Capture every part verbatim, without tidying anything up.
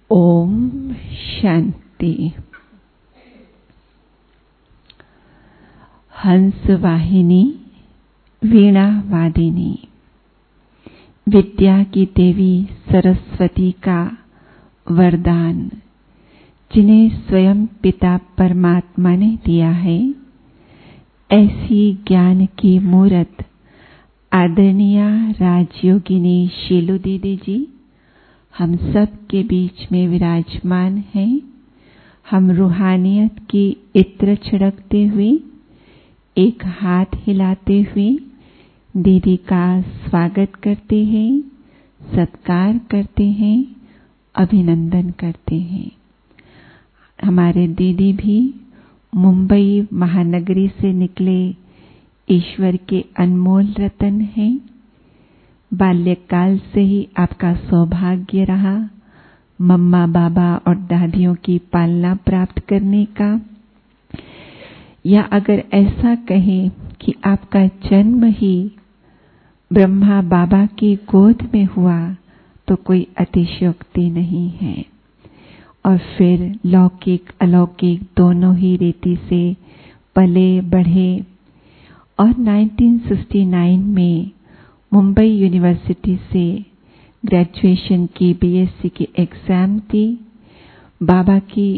ओम शांति। हंस वाहिनी वीणा वादिनी, विद्या की देवी सरस्वती का वरदान जिन्हें स्वयं पिता परमात्मा ने दिया है, ऐसी ज्ञान की मूरत आदरणीय राजयोगिनी शीलू दीदी जी हम सब के बीच में विराजमान हैं। हम रूहानियत की इत्र छिड़कते हुए, एक हाथ हिलाते हुए दीदी का स्वागत करते हैं, सत्कार करते हैं, अभिनंदन करते हैं। हमारे दीदी भी मुंबई महानगरी से निकले ईश्वर के अनमोल रतन हैं। बाल्यकाल से ही आपका सौभाग्य रहा मम्मा बाबा और दादियों की पालना प्राप्त करने का, या अगर ऐसा कहें कि आपका जन्म ही ब्रह्मा बाबा की गोद में हुआ तो कोई अतिशयोक्ति नहीं है। और फिर लौकिक अलौकिक दोनों ही रीति से पले बढ़े और उन्नीस सौ उनहत्तर में मुंबई यूनिवर्सिटी से ग्रेजुएशन की बीएससी की एग्जाम दी। बाबा की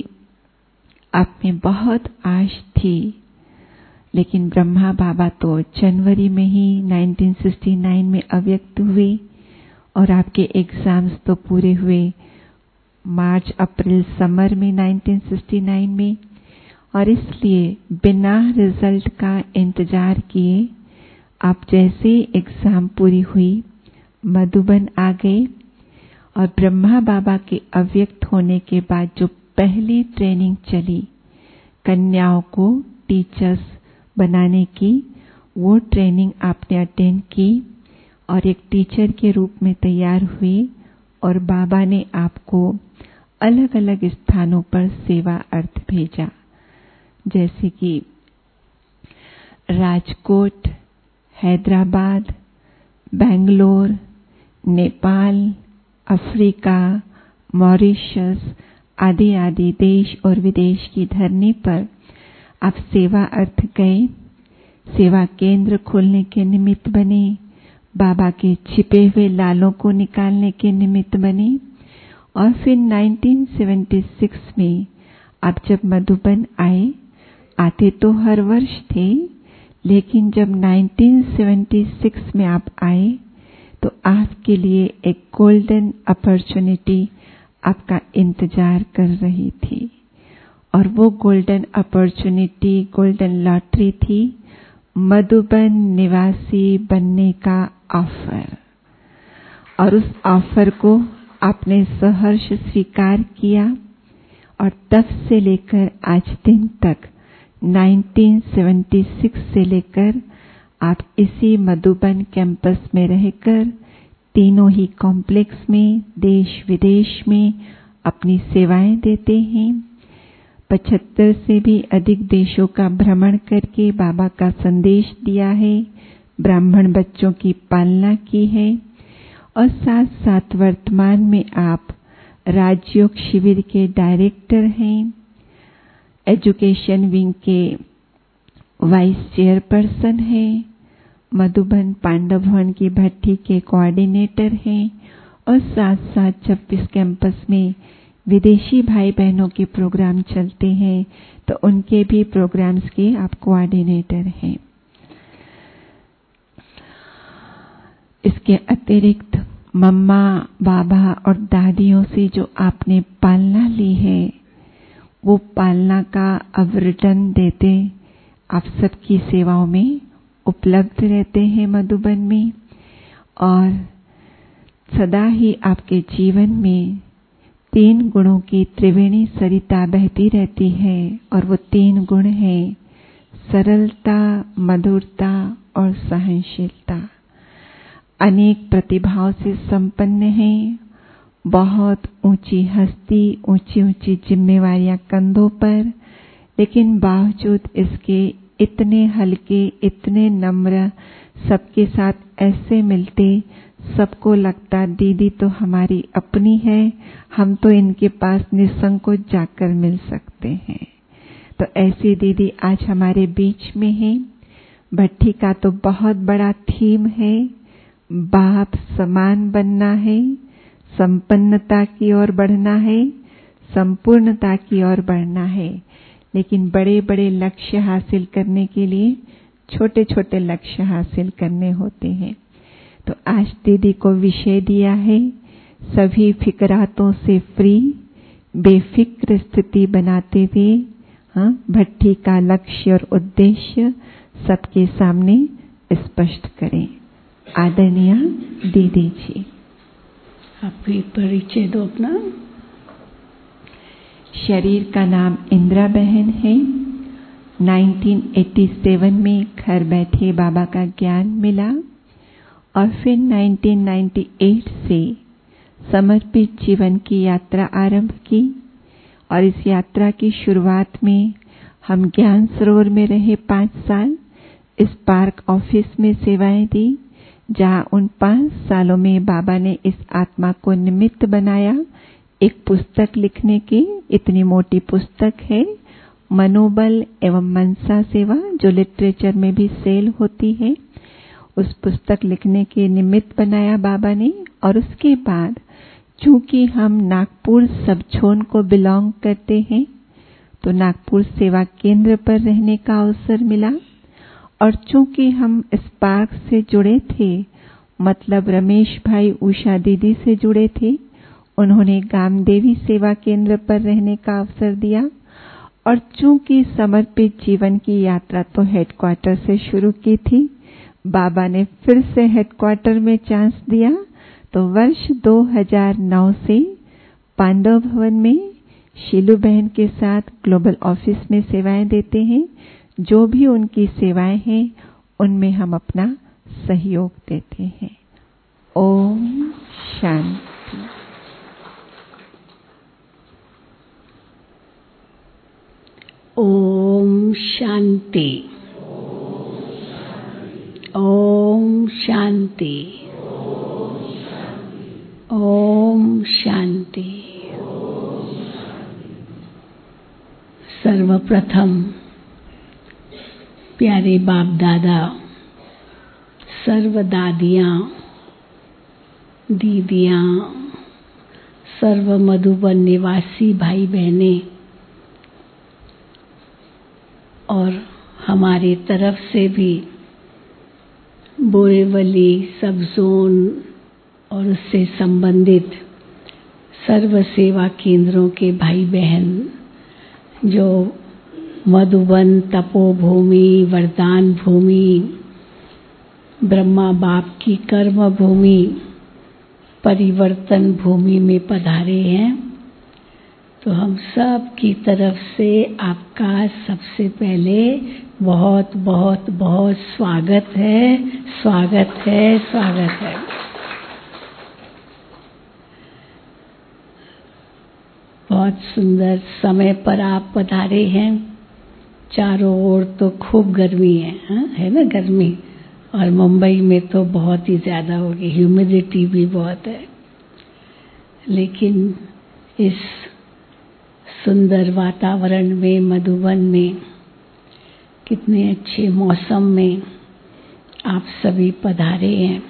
आप में बहुत आश थी, लेकिन ब्रह्मा बाबा तो जनवरी में ही उन्नीस सौ उनहत्तर में अव्यक्त हुए और आपके एग्जाम्स तो पूरे हुए मार्च अप्रैल समर में उन्नीस सौ उनहत्तर में। और इसलिए बिना रिजल्ट का इंतजार किए आप जैसे एग्जाम पूरी हुई मधुबन आ गए। और ब्रह्मा बाबा के अव्यक्त होने के बाद जो पहली ट्रेनिंग चली कन्याओं को टीचर्स बनाने की, वो ट्रेनिंग आपने अटेंड की और एक टीचर के रूप में तैयार हुए। और बाबा ने आपको अलग अलग स्थानों पर सेवा अर्थ भेजा, जैसे कि राजकोट, हैदराबाद, बेंगलोर, नेपाल, अफ्रीका, मॉरिशस आदि आदि देश और विदेश की धरनी पर आप सेवा अर्थ गए। सेवा केंद्र खोलने के निमित्त बने, बाबा के छिपे हुए लालों को निकालने के निमित्त बने। और फिर उन्नीस सौ छिहत्तर में आप जब मधुबन आए, आते तो हर वर्ष थे, लेकिन जब उन्नीस सौ छिहत्तर में आप आए तो आपके लिए एक गोल्डन अपॉर्चुनिटी आपका इंतजार कर रही थी। और वो गोल्डन अपॉर्चुनिटी, गोल्डन लॉटरी थी मधुबन निवासी बनने का ऑफर। और उस ऑफर को आपने सहर्ष स्वीकार किया और तब से लेकर आज दिन तक उन्नीस सौ छिहत्तर से लेकर आप इसी मधुबन कैंपस में रहकर तीनों ही कॉम्प्लेक्स में देश विदेश में अपनी सेवाएं देते हैं। पचहत्तर से भी अधिक देशों का भ्रमण करके बाबा का संदेश दिया है, ब्राह्मण बच्चों की पालना की है। और साथ साथ वर्तमान में आप राजयोग शिविर के डायरेक्टर हैं, एजुकेशन विंग के वाइस चेयरपर्सन हैं, मधुबन पांडव भवन की भट्टी के कोऑर्डिनेटर हैं। और साथ साथ जब इस कैंपस में विदेशी भाई बहनों के प्रोग्राम चलते हैं तो उनके भी प्रोग्राम्स के आप कोऑर्डिनेटर हैं। इसके अतिरिक्त मम्मा बाबा और दादियों से जो आपने पालना ली है, वो पालना का अब रिटर्न देते आप सबकी सेवाओं में उपलब्ध रहते हैं मधुबन में। और सदा ही आपके जीवन में तीन गुणों की त्रिवेणी सरिता बहती रहती है। और वो तीन गुण हैं सरलता, मधुरता और सहनशीलता। अनेक प्रतिभाओं से संपन्न हैं, बहुत ऊंची हस्ती, ऊंची ऊंची जिम्मेवारियां कंधों पर, लेकिन बावजूद इसके इतने हल्के, इतने नम्र, सबके साथ ऐसे मिलते सबको लगता दीदी तो हमारी अपनी है, हम तो इनके पास निसंकोच जाकर मिल सकते हैं। तो ऐसी दीदी आज हमारे बीच में है। भट्ठी का तो बहुत बड़ा थीम है, बाप समान बनना है, संपन्नता की ओर बढ़ना है, संपूर्णता की ओर बढ़ना है। लेकिन बड़े बड़े लक्ष्य हासिल करने के लिए छोटे छोटे लक्ष्य हासिल करने होते हैं। तो आज दीदी को विषय दिया है, सभी फिक्रातों से फ्री, बेफिक्र स्थिति बनाते हुए हाँ भट्ठी का लक्ष्य और उद्देश्य सबके सामने स्पष्ट करें। आदरणीय दीदी जी, आप भी परिचय दो अपना। शरीर का नाम इंदिरा बहन है। उन्नीस सौ सत्तासी में घर बैठे बाबा का ज्ञान मिला और फिर उन्नीस सौ अट्ठानवे से समर्पित जीवन की यात्रा आरंभ की। और इस यात्रा की शुरुआत में हम ज्ञान सरोवर में रहे पाँच साल। इस पार्क ऑफिस में सेवाएं दी, जहां उन पाँच सालों में बाबा ने इस आत्मा को निमित्त बनाया एक पुस्तक लिखने की। इतनी मोटी पुस्तक है, मनोबल एवं मनसा सेवा, जो लिटरेचर में भी सेल होती है। उस पुस्तक लिखने के निमित्त बनाया बाबा ने। और उसके बाद चूंकि हम नागपुर सब जोन को बिलोंग करते हैं, तो नागपुर सेवा केंद्र पर रहने का अवसर मिला। और चूंकि हम इस पार्क से जुड़े थे, मतलब रमेश भाई उषा दीदी से जुड़े थे, उन्होंने गामदेवी सेवा केंद्र पर रहने का अवसर दिया। और चूंकि समर्पित जीवन की यात्रा तो हेडक्वार्टर से शुरू की थी, बाबा ने फिर से हेडक्वार्टर में चांस दिया। तो वर्ष दो हज़ार नौ से पांडव भवन में शीलू बहन के साथ ग्लोबल ऑफिस में सेवाएं देते हैं। जो भी उनकी सेवाएं हैं, उनमें हम अपना सहयोग देते हैं। ओम शांति। ओम शांति। ओम शांति। ओम शांति। सर्वप्रथम प्यारे बाप दादा, सर्व दादियाँ, दीदियाँ, सर्व मधुबन निवासी भाई बहने और हमारी तरफ से भी बोरीवली सब जोन और उससे संबंधित सर्व सेवा केंद्रों के भाई बहन, जो मधुबन तपोभूमि, वरदान भूमि, ब्रह्मा बाप की कर्म भूमि, परिवर्तन भूमि में पधारे हैं, तो हम सब की तरफ से आपका सबसे पहले बहुत बहुत बहुत स्वागत है, स्वागत है, स्वागत है। बहुत सुंदर समय पर आप पधारे हैं। चारों ओर तो खूब गर्मी है, हा? है ना गर्मी, और मुंबई में तो बहुत ही ज़्यादा होगी, ह्यूमिडिटी भी बहुत है। लेकिन इस सुंदर वातावरण में, मधुबन में, कितने अच्छे मौसम में आप सभी पधारे हैं,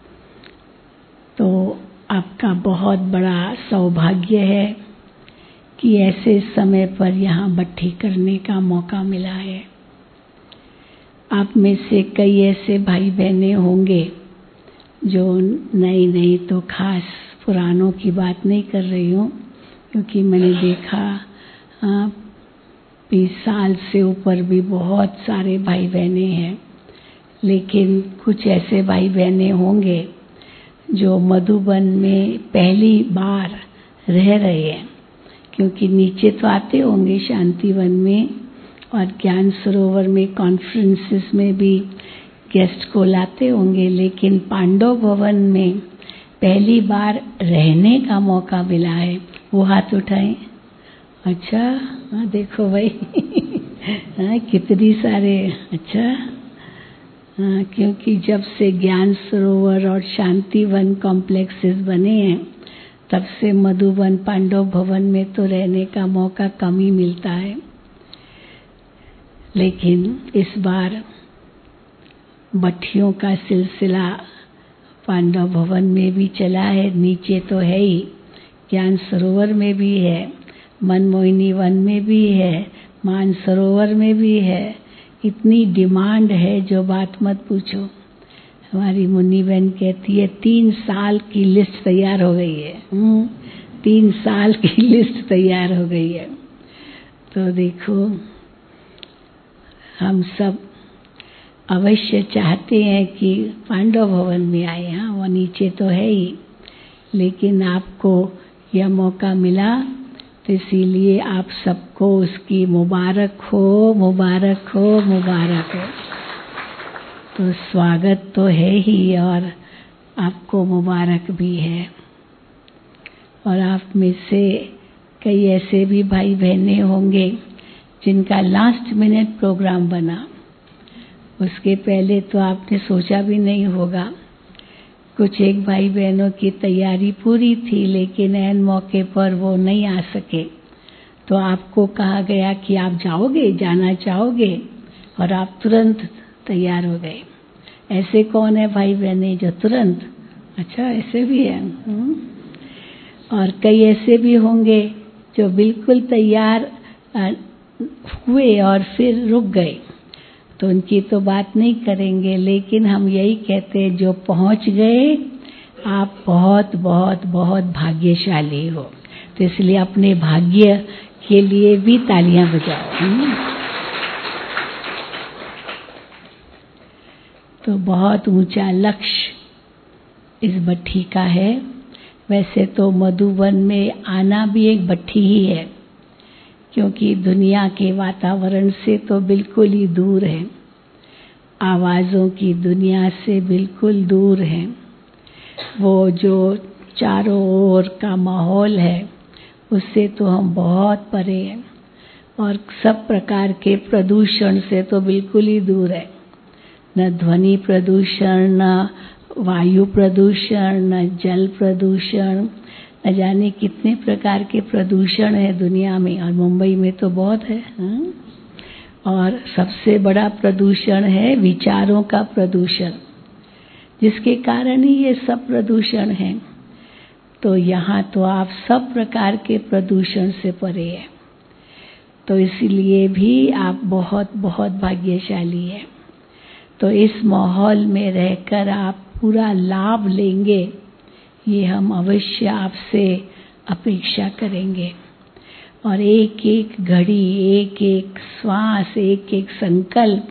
तो आपका बहुत बड़ा सौभाग्य है कि ऐसे समय पर यहाँ भट्ठी करने का मौका मिला है। आप में से कई ऐसे भाई बहने होंगे जो नई नई, तो खास पुरानों की बात नहीं कर रही हूँ, क्योंकि मैंने देखा बीस साल से ऊपर भी बहुत सारे भाई बहने हैं। लेकिन कुछ ऐसे भाई बहने होंगे जो मधुबन में पहली बार रह रहे हैं, क्योंकि नीचे तो आते होंगे शांतिवन में और ज्ञान सरोवर में कॉन्फ्रेंसेस में भी गेस्ट को लाते होंगे, लेकिन पांडव भवन में पहली बार रहने का मौका मिला है। वो हाथ उठाएं। अच्छा, हाँ देखो भाई हाँ कितनी सारे। अच्छा हाँ, क्योंकि जब से ज्ञान सरोवर और शांति वन कॉम्प्लेक्सेस बने हैं तब से मधुबन पांडव भवन में तो रहने का मौका कम ही मिलता है। लेकिन इस बार भट्टियों का सिलसिला पांडव भवन में भी चला है, नीचे तो है ही, ज्ञान सरोवर में भी है, मनमोहिनी वन में भी है, मान सरोवर में भी है। इतनी डिमांड है जो बात मत पूछो। हमारी मुन्नी बहन कहती है तीन साल की लिस्ट तैयार हो गई है। तीन साल की लिस्ट तैयार हो गई है। तो देखो, हम सब अवश्य चाहते हैं कि पांडव भवन में आए। हाँ, वो नीचे तो है ही, लेकिन आपको यह मौका मिला तो इसीलिए आप सबको उसकी मुबारक हो, मुबारक हो, मुबारक हो। तो स्वागत तो है ही और आपको मुबारक भी है। और आप में से कई ऐसे भी भाई बहनें होंगे जिनका लास्ट मिनट प्रोग्राम बना, उसके पहले तो आपने सोचा भी नहीं होगा। कुछ एक भाई बहनों की तैयारी पूरी थी लेकिन ऐन मौके पर वो नहीं आ सके, तो आपको कहा गया कि आप जाओगे, जाना चाहोगे, और आप तुरंत तैयार हो गए। ऐसे कौन है भाई बहनें जो तुरंत? अच्छा, ऐसे भी है। और कई ऐसे भी होंगे जो बिल्कुल तैयार हुए और फिर रुक गए, तो उनकी तो बात नहीं करेंगे। लेकिन हम यही कहते हैं, जो पहुंच गए आप बहुत बहुत बहुत भाग्यशाली हो। तो इसलिए अपने भाग्य के लिए भी तालियां बजाओ। तो बहुत ऊंचा लक्ष्य इस भट्टी का है। वैसे तो मधुबन में आना भी एक भट्टी ही है, क्योंकि दुनिया के वातावरण से तो बिल्कुल ही दूर है, आवाज़ों की दुनिया से बिल्कुल दूर है। वो जो चारों ओर का माहौल है उससे तो हम बहुत परे हैं, और सब प्रकार के प्रदूषण से तो बिल्कुल ही दूर है। न ध्वनि प्रदूषण, न वायु प्रदूषण, न जल प्रदूषण, न जाने कितने प्रकार के प्रदूषण है दुनिया में, और मुंबई में तो बहुत है। हाँ? और सबसे बड़ा प्रदूषण है विचारों का प्रदूषण, जिसके कारण ही ये सब प्रदूषण है। तो यहाँ तो आप सब प्रकार के प्रदूषण से परे हैं, तो इसलिए भी आप बहुत बहुत भाग्यशाली हैं। तो इस माहौल में रहकर आप पूरा लाभ लेंगे, ये हम अवश्य आपसे अपेक्षा करेंगे। और एक एक घड़ी, एक एक श्वास, एक एक संकल्प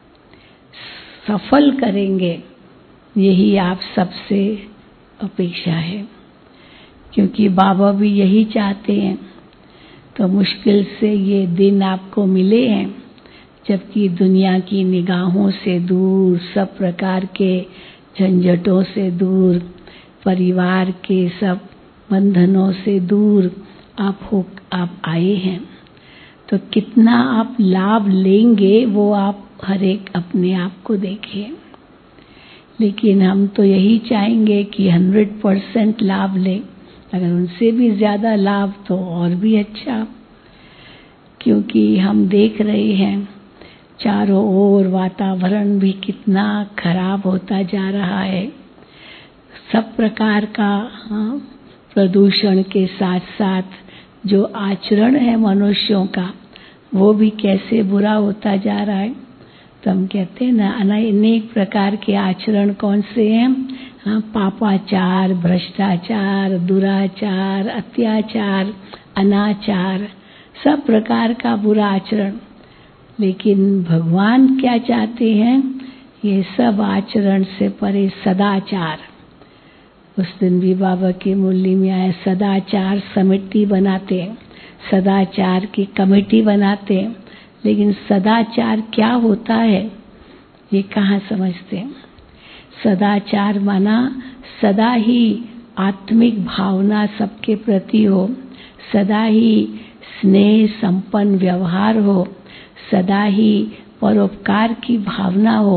सफल करेंगे, यही आप सबसे अपेक्षा है, क्योंकि बाबा भी यही चाहते हैं। तो मुश्किल से ये दिन आपको मिले हैं जबकि दुनिया की निगाहों से दूर, सब प्रकार के झंझटों से दूर, परिवार के सब बंधनों से दूर आप हो आप आए हैं। तो कितना आप लाभ लेंगे वो आप हर एक अपने आप को देखें। लेकिन हम तो यही चाहेंगे कि हंड्रेड परसेंट लाभ लें, अगर उनसे भी ज़्यादा लाभ तो और भी अच्छा, क्योंकि हम देख रहे हैं चारों ओर वातावरण भी कितना खराब होता जा रहा है। सब प्रकार का हाँ, प्रदूषण के साथ साथ जो आचरण है मनुष्यों का वो भी कैसे बुरा होता जा रहा है। तो हम कहते हैं ना, अनेक प्रकार के आचरण कौन से हैं? हाँ, पापाचार, भ्रष्टाचार, दुराचार, अत्याचार, अनाचार, सब प्रकार का बुरा आचरण। लेकिन भगवान क्या चाहते हैं? ये सब आचरण से परे सदाचार। उस दिन भी बाबा की मुरली में आया, सदाचार समिति बनाते हैं, सदाचार की कमेटी बनाते हैं, लेकिन सदाचार क्या होता है ये कहाँ समझते हैं। सदाचार माना सदा ही आत्मिक भावना सबके प्रति हो, सदा ही स्नेह संपन्न व्यवहार हो, सदा ही परोपकार की भावना हो,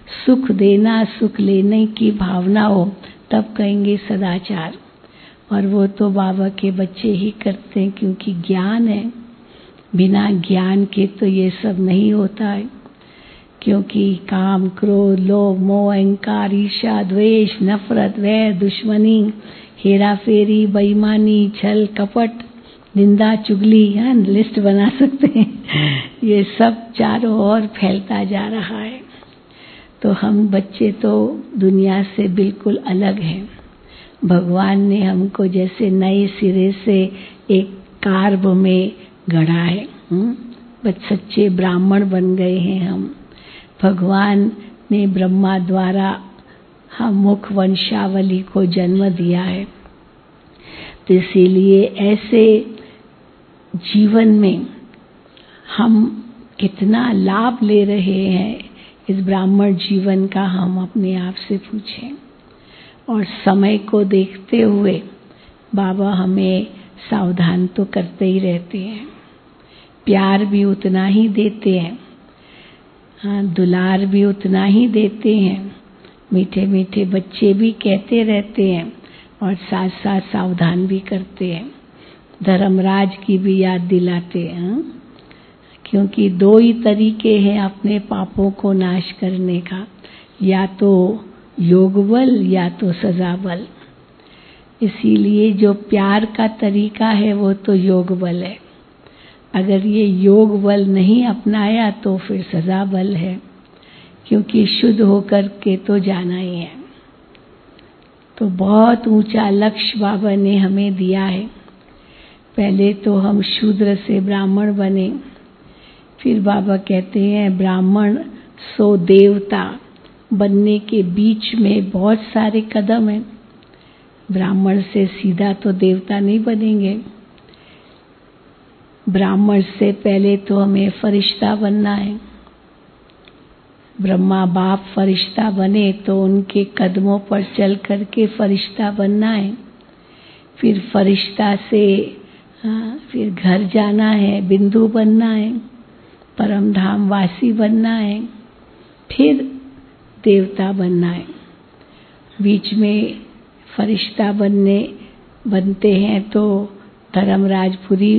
सुख देना सुख लेने की भावना हो तब कहेंगे सदाचार। और वो तो बाबा के बच्चे ही करते हैं, क्योंकि ज्ञान है। बिना ज्ञान के तो ये सब नहीं होता है। क्योंकि काम क्रोध लोभ मोह अहंकार ईर्ष्या द्वेष नफरत वैर दुश्मनी हेरा फेरी बेईमानी छल कपट निंदा चुगली, है लिस्ट बना सकते हैं। ये सब चारों ओर फैलता जा रहा है। तो हम बच्चे तो दुनिया से बिल्कुल अलग हैं। भगवान ने हमको जैसे नए सिरे से एक कार्ब में गढ़ा है। बस सच्चे ब्राह्मण बन गए हैं हम। भगवान ने ब्रह्मा द्वारा हम मुख वंशावली को जन्म दिया है। तो इसीलिए ऐसे जीवन में हम कितना लाभ ले रहे हैं इस ब्राह्मण जीवन का, हम अपने आप से पूछें। और समय को देखते हुए बाबा हमें सावधान तो करते ही रहते हैं। प्यार भी उतना ही देते हैं, हाँ दुलार भी उतना ही देते हैं। मीठे मीठे बच्चे भी कहते रहते हैं और साथ साथ सावधान भी करते हैं। धर्मराज की भी याद दिलाते हैं, क्योंकि दो ही तरीके हैं अपने पापों को नाश करने का, या तो योग बल या तो सजा बल। इसीलिए जो प्यार का तरीका है वो तो योग बल है। अगर ये योग बल नहीं अपनाया तो फिर सजा बल है, क्योंकि शुद्ध होकर के तो जाना ही है। तो बहुत ऊंचा लक्ष्य बाबा ने हमें दिया है। पहले तो हम शूद्र से ब्राह्मण बने, फिर बाबा कहते हैं ब्राह्मण सो देवता बनने के बीच में बहुत सारे कदम हैं। ब्राह्मण से सीधा तो देवता नहीं बनेंगे। ब्राह्मण से पहले तो हमें फरिश्ता बनना है। ब्रह्मा बाप फरिश्ता बने तो उनके कदमों पर चल करके फरिश्ता बनना है। फिर फरिश्ता से हाँ, फिर घर जाना है, बिंदु बनना है, परम धाम वासी बनना है, फिर देवता बनना है। बीच में फरिश्ता बनने बनते हैं तो धर्मराजपुरी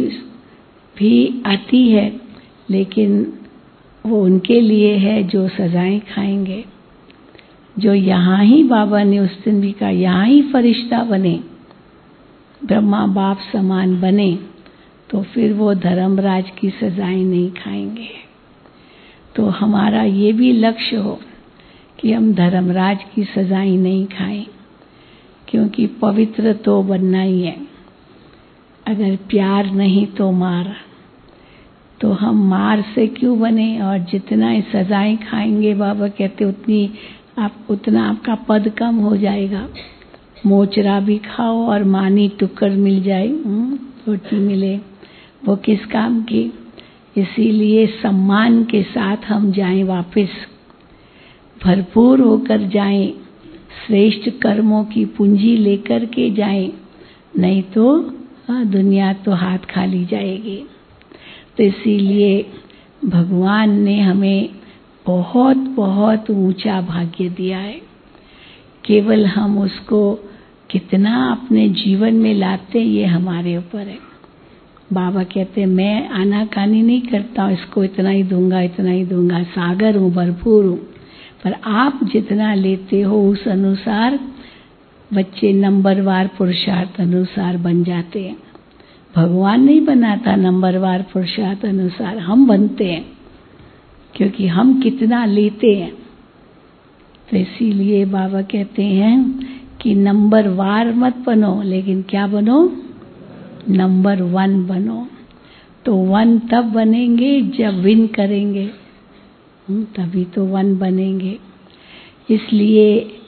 भी आती है, लेकिन वो उनके लिए है जो सजाएं खाएंगे। जो यहाँ ही बाबा ने उस दिन भी कहा, यहाँ ही फरिश्ता बने, ब्रह्मा बाप समान बने, तो फिर वो धर्मराज की सजाएं नहीं खाएंगे। तो हमारा ये भी लक्ष्य हो कि हम धर्मराज की सजाएं नहीं खाएं, क्योंकि पवित्र तो बनना ही है। अगर प्यार नहीं तो मार, तो हम मार से क्यों बने। और जितना सजाएं खाएंगे बाबा कहते उतनी आप उतना आपका पद कम हो जाएगा। मोचरा भी खाओ और मानी टुक्कर मिल जाए, रोटी मिले, वो किस काम की। इसीलिए सम्मान के साथ हम जाएं, वापस भरपूर होकर जाएं, श्रेष्ठ कर्मों की पूंजी लेकर के जाएं, नहीं तो हाँ, दुनिया तो हाथ खाली जाएगी। तो इसीलिए भगवान ने हमें बहुत बहुत ऊंचा भाग्य दिया है। केवल हम उसको कितना अपने जीवन में लाते ये हमारे ऊपर है। बाबा कहते हैं मैं आनाकानी नहीं करता हूँ, इसको इतना ही दूंगा इतना ही दूंगा, सागर हूँ, भरपूर हूँ। पर आप जितना लेते हो उस अनुसार बच्चे नंबरवार पुरुषार्थ अनुसार बन जाते हैं। भगवान नहीं बनाता नंबरवार पुरुषार्थ अनुसार, हम बनते हैं, क्योंकि हम कितना लेते हैं। तो इसीलिए बाबा कहते हैं कि नंबर वार मत बनो, लेकिन क्या बनो, नंबर वन बनो। तो वन तब बनेंगे जब विन करेंगे, तभी तो वन बनेंगे। इसलिए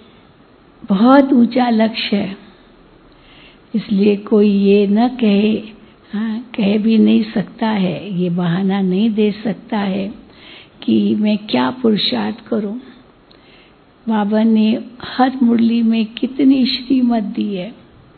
बहुत ऊंचा लक्ष्य है। इसलिए कोई ये न कहे, हाँ कह भी नहीं सकता है, ये बहाना नहीं दे सकता है कि मैं क्या पुरुषार्थ करूं। बाबा ने हर मुरली में कितनी श्रीमत दी है।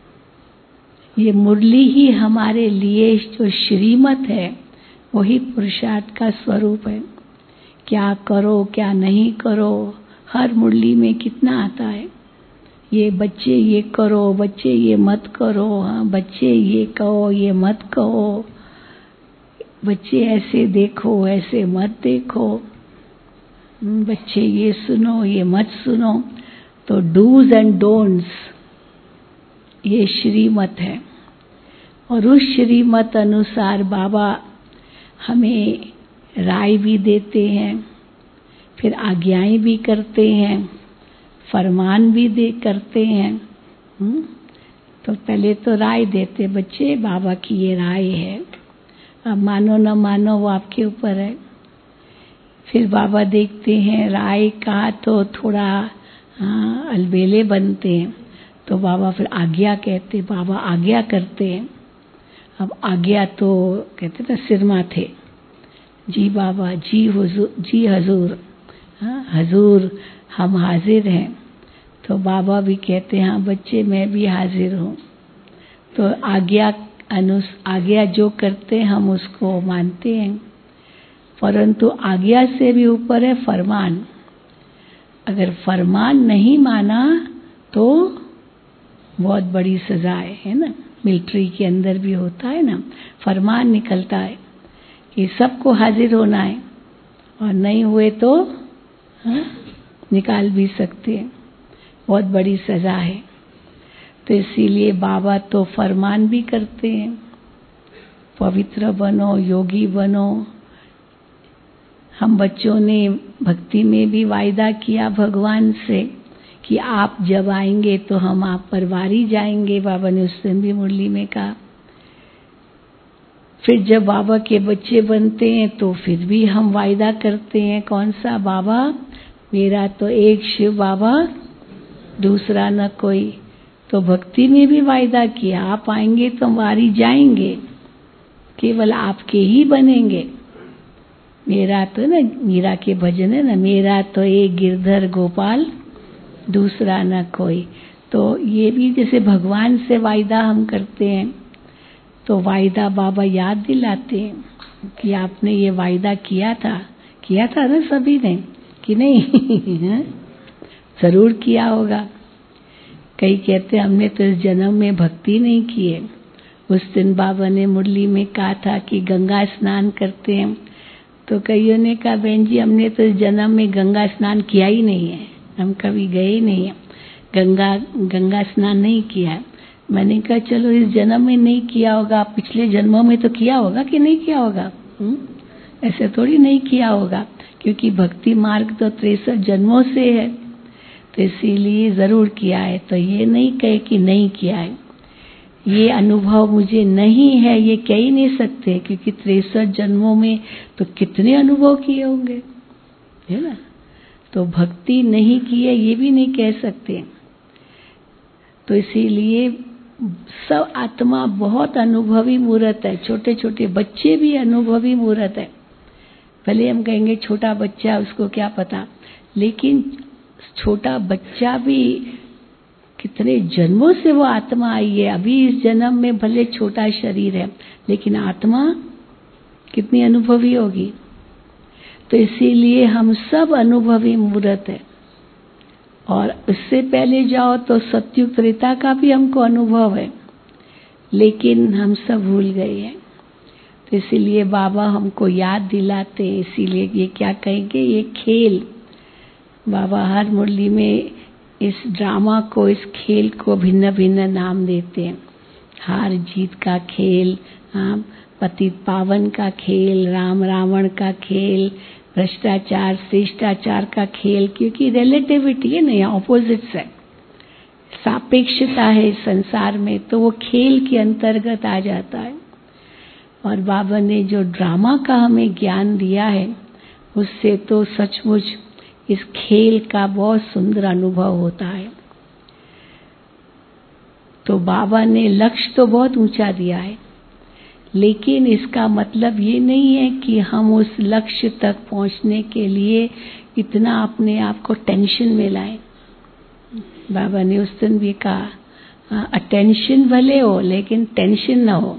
ये मुरली ही हमारे लिए जो श्रीमत है वही पुरुषार्थ का स्वरूप है। क्या करो क्या नहीं करो, हर मुरली में कितना आता है, ये बच्चे ये करो, बच्चे ये मत करो, हाँ बच्चे ये कहो ये मत कहो, बच्चे ऐसे देखो ऐसे मत देखो, बच्चे ये सुनो ये मत सुनो। तो डूज एंड डोंट्स ये श्रीमत है, और उस श्रीमत अनुसार बाबा हमें राय भी देते हैं, फिर आज्ञाएं भी करते हैं, फरमान भी दे करते हैं। हुँ? तो पहले तो राय देते, बच्चे बाबा की ये राय है, अब मानो न मानो वो आपके ऊपर है। फिर बाबा देखते हैं राय का तो थोड़ा हाँ अलबेले बनते हैं, तो बाबा फिर आज्ञा कहते, बाबा आज्ञा करते हैं। अब आज्ञा तो कहते थे सिर माथे, जी बाबा जी हुजूर जी हजूर, हाँ हजूर हम हाजिर हैं। तो बाबा भी कहते हैं हाँ बच्चे मैं भी हाजिर हूँ। तो आज्ञा अनुस आज्ञा जो करते हैं हम उसको मानते हैं, परंतु आज्ञा से भी ऊपर है फरमान। अगर फरमान नहीं माना तो बहुत बड़ी सजा है, है ना। मिलिट्री के अंदर भी होता है ना, फरमान निकलता है कि सबको हाजिर होना है, और नहीं हुए तो हाँ, निकाल भी सकते हैं, बहुत बड़ी सजा है। तो इसीलिए बाबा तो फरमान भी करते हैं, पवित्र बनो योगी बनो। हम बच्चों ने भक्ति में भी वायदा किया भगवान से कि आप जब आएंगे तो हम आप पर वारी जाएंगे, बाबा ने उस दिन भी मुरली में कहा। फिर जब बाबा के बच्चे बनते हैं तो फिर भी हम वायदा करते हैं, कौन सा, बाबा मेरा तो एक शिव बाबा दूसरा न कोई। तो भक्ति में भी वायदा किया, आप आएंगे तो वारी जाएंगे, केवल आपके ही बनेंगे। मेरा तो ना मीरा के भजन है ना, मेरा तो एक गिरधर गोपाल दूसरा न कोई। तो ये भी जैसे भगवान से वायदा हम करते हैं, तो वायदा बाबा याद दिलाते हैं कि आपने ये वायदा किया था, किया था ना सभी ने कि नहीं जरूर किया होगा। कई कहते हमने तो इस जन्म में भक्ति नहीं की है। उस दिन बाबा ने मुरली में कहा था कि गंगा स्नान करते हैं, तो कईयों ने कहा बहन जी हमने तो इस जन्म में गंगा स्नान किया ही नहीं है, हम कभी गए ही नहीं है, गंगा गंगा स्नान नहीं किया। मैंने कहा चलो इस जन्म में नहीं किया होगा, पिछले जन्मों में तो किया होगा कि नहीं किया होगा, हुँ? ऐसे थोड़ी नहीं किया होगा, क्योंकि भक्ति मार्ग तो तिरसठ जन्मों से है, तो इसीलिए जरूर किया है। तो ये नहीं कहे कि नहीं किया है, ये अनुभव मुझे नहीं है ये कह ही नहीं सकते, क्योंकि तिरसठ जन्मों में तो कितने अनुभव किए होंगे, है ना। तो भक्ति नहीं की है ये भी नहीं कह सकते। तो इसीलिए सब आत्मा बहुत अनुभवी मूर्त है, छोटे छोटे बच्चे भी अनुभवी मूर्त है। भले हम कहेंगे छोटा बच्चा उसको क्या पता, लेकिन छोटा बच्चा भी कितने जन्मों से वो आत्मा आई है। अभी इस जन्म में भले छोटा शरीर है, लेकिन आत्मा कितनी अनुभवी होगी। तो इसीलिए हम सब अनुभवी मूर्त है। और उससे पहले जाओ तो सतयुग त्रेता का भी हमको अनुभव है, लेकिन हम सब भूल गए हैं। तो इसीलिए बाबा हमको याद दिलाते हैं। इसीलिए ये क्या कहेंगे, ये खेल, बाबा हर मुरली में इस ड्रामा को, इस खेल को भिन्न भिन्न नाम देते हैं। हार जीत का खेल, हाँ, पतित पावन का खेल, राम रावण का खेल, भ्रष्टाचार शिष्टाचार का खेल, क्योंकि रिलेटिविटी है ना, यहाँ ऑपोजिट्स है, सापेक्षता है संसार में, तो वो खेल के अंतर्गत आ जाता है। और बाबा ने जो ड्रामा का हमें ज्ञान दिया है, उससे तो सचमुच इस खेल का बहुत सुंदर अनुभव होता है। तो बाबा ने लक्ष्य तो बहुत ऊंचा दिया है, लेकिन इसका मतलब ये नहीं है कि हम उस लक्ष्य तक पहुंचने के लिए इतना अपने आप को टेंशन में लाएं। बाबा ने उस दिन भी कहा अटेंशन भले हो लेकिन टेंशन ना हो।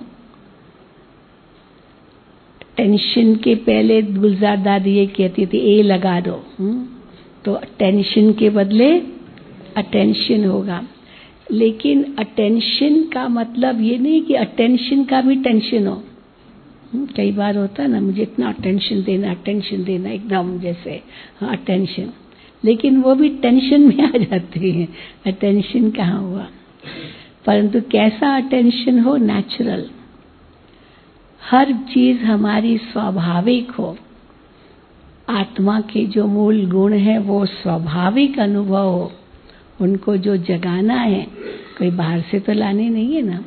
टेंशन के पहले गुलजार दादी ये कहती थी ए लगा दो, तो टेंशन के बदले अटेंशन होगा। लेकिन अटेंशन का मतलब ये नहीं कि अटेंशन का भी टेंशन हो। कई बार होता है ना, मुझे इतना अटेंशन देना अटेंशन देना एकदम जैसे, हाँ अटेंशन, लेकिन वो भी टेंशन में आ जाते हैं। अटेंशन कहाँ हुआ? परंतु कैसा अटेंशन हो? नेचुरल, हर चीज हमारी स्वाभाविक हो। आत्मा के जो मूल गुण है वो स्वाभाविक अनुभव हो, उनको जो जगाना है कोई बाहर से तो लाने नहीं है ना,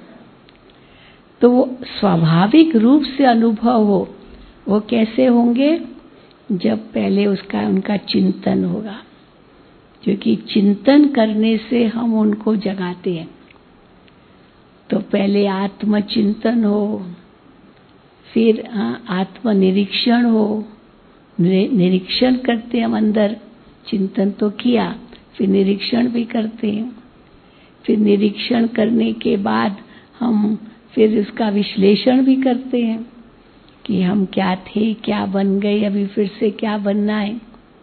तो वो स्वाभाविक रूप से अनुभव हो। वो कैसे होंगे? जब पहले उसका उनका चिंतन होगा, क्योंकि चिंतन करने से हम उनको जगाते हैं। तो पहले आत्मचिंतन हो, फिर आत्मनिरीक्षण हो, निरीक्षण करते हैं हम अंदर, चिंतन तो किया, फिर निरीक्षण भी करते हैं। फिर निरीक्षण करने के बाद हम फिर उसका विश्लेषण भी करते हैं कि हम क्या थे, क्या बन गए, अभी फिर से क्या बनना है।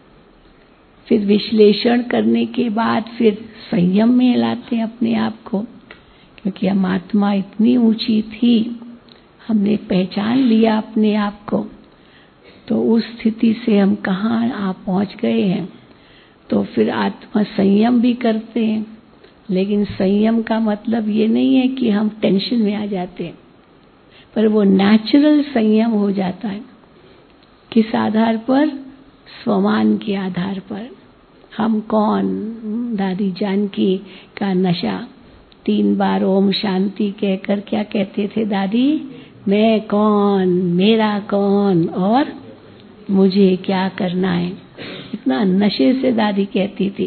फिर विश्लेषण करने के बाद फिर संयम में लाते हैं अपने आप को, क्योंकि हम आत्मा इतनी ऊंची थी, हमने पहचान लिया अपने आप को, तो उस स्थिति से हम कहाँ आप पहुंच गए हैं। तो फिर आत्मा संयम भी करते हैं। लेकिन संयम का मतलब ये नहीं है कि हम टेंशन में आ जाते हैं, पर वो नेचुरल संयम हो जाता है। किस आधार पर? स्वमान के आधार पर। हम कौन? दादी जानकी का नशा, तीन बार ओम शांति कहकर क्या कहते थे दादी? मैं कौन, मेरा कौन और मुझे क्या करना है। इतना नशे से दादी कहती थी।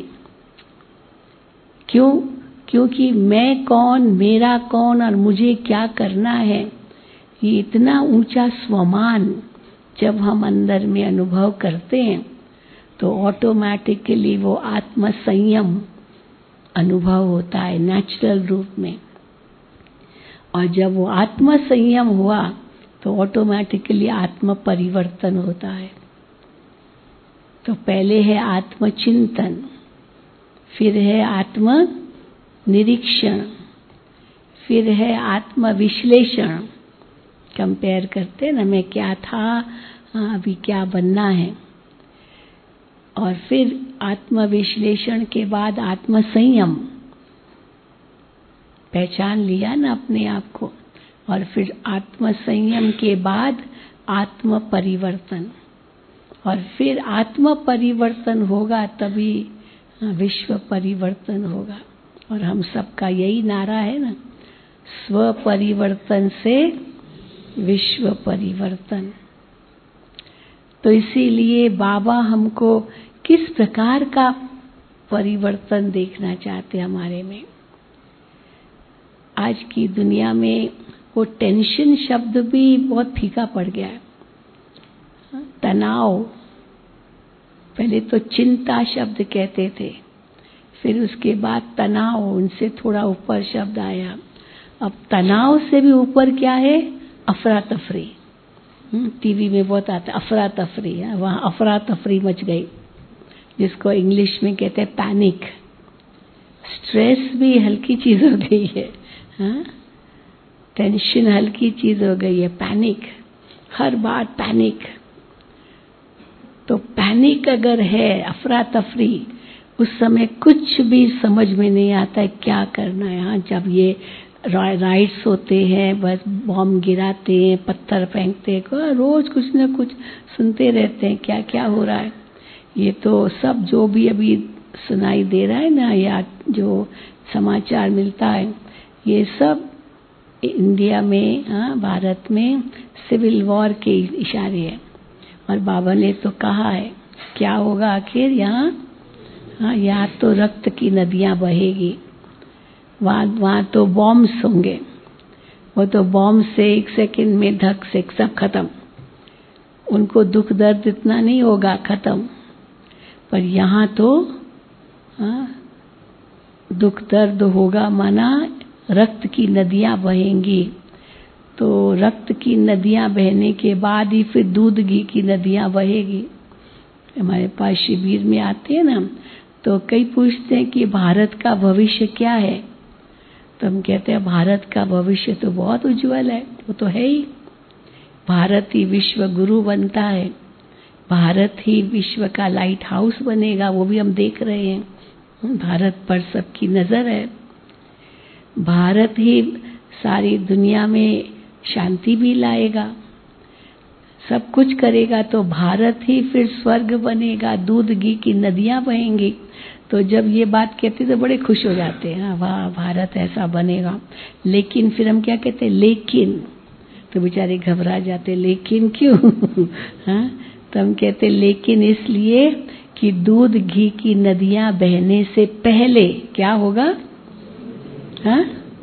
क्यों? क्योंकि मैं कौन, मेरा कौन और मुझे क्या करना है, ये इतना ऊंचा स्वमान जब हम अंदर में अनुभव करते हैं तो ऑटोमेटिकली वो आत्म संयम अनुभव होता है नेचुरल रूप में। और जब वो आत्म संयम हुआ तो ऑटोमेटिकली आत्म परिवर्तन होता है। तो पहले है आत्मचिंतन, फिर है आत्म निरीक्षण, फिर है आत्म विश्लेषण। कंपेयर करते ना, मैं क्या था, अभी क्या बनना है। और फिर आत्म विश्लेषण के बाद आत्म संयम, पहचान लिया ना अपने आप को। और फिर आत्म संयम के बाद आत्म परिवर्तन, और फिर आत्म परिवर्तन होगा तभी विश्व परिवर्तन होगा। और हम सबका यही नारा है ना, स्व परिवर्तन से विश्व परिवर्तन। तो इसीलिए बाबा हमको किस प्रकार का परिवर्तन देखना चाहते हमारे में। आज की दुनिया में वो टेंशन शब्द भी बहुत फीका पड़ गया है। तनाव, पहले तो चिंता शब्द कहते थे, फिर उसके बाद तनाव, उनसे थोड़ा ऊपर शब्द आया। अब तनाव से भी ऊपर क्या है? अफरा तफरी। टीवी में बहुत आता है अफरा तफरी, वहाँ अफरा तफरी मच गई, जिसको इंग्लिश में कहते हैं पैनिक। स्ट्रेस भी हल्की चीज हो गई है, हाँ? टेंशन हल्की चीज हो गई है, पैनिक, हर बार पैनिक। तो पैनिक अगर है, अफरा तफरी, उस समय कुछ भी समझ में नहीं आता है क्या करना है। हाँ, जब ये राइट्स होते हैं, बस बॉम्ब गिराते हैं, पत्थर फेंकते हैं, रोज कुछ ना कुछ सुनते रहते हैं क्या क्या हो रहा है। ये तो सब जो भी अभी सुनाई दे रहा है ना, या जो समाचार मिलता है, ये सब इंडिया में, हाँ, भारत में सिविल वॉर के इशारे हैं। और बाबा ने तो कहा है क्या होगा आखिर यहाँ, हाँ, यहाँ तो रक्त की नदियाँ बहेगी, वहाँ वहाँ तो बॉम्ब्स होंगे, वो तो बॉम्ब से एक सेकंड में धक से सब खत्म। उनको दुख दर्द इतना नहीं होगा, खत्म। पर यहाँ तो हाँ, दुख दर्द होगा, माना रक्त की नदियाँ बहेंगी। तो रक्त की नदियाँ बहने के बाद ही फिर दूध घी की नदियाँ बहेगी। हमारे पास शिविर में आते हैं ना, तो कई पूछते हैं कि भारत का भविष्य क्या है। तो हम कहते हैं भारत का भविष्य तो बहुत उज्जवल है, वो तो है ही। भारत ही विश्व गुरु बनता है, भारत ही विश्व का लाइट हाउस बनेगा, वो भी हम देख रहे हैं। भारत पर सबकी नजर है। भारत ही सारी दुनिया में शांति भी लाएगा, सब कुछ करेगा। तो भारत ही फिर स्वर्ग बनेगा, दूध घी की नदियां बहेंगी। तो जब ये बात कहते तो बड़े खुश हो जाते हैं, वाह भारत ऐसा बनेगा। लेकिन फिर हम क्या कहते हैं, लेकिन, तो बेचारे घबरा जाते, लेकिन क्यों? हाँ, तो हम कहते लेकिन इसलिए कि दूध घी की नदियां बहने से पहले क्या होगा? हाँ,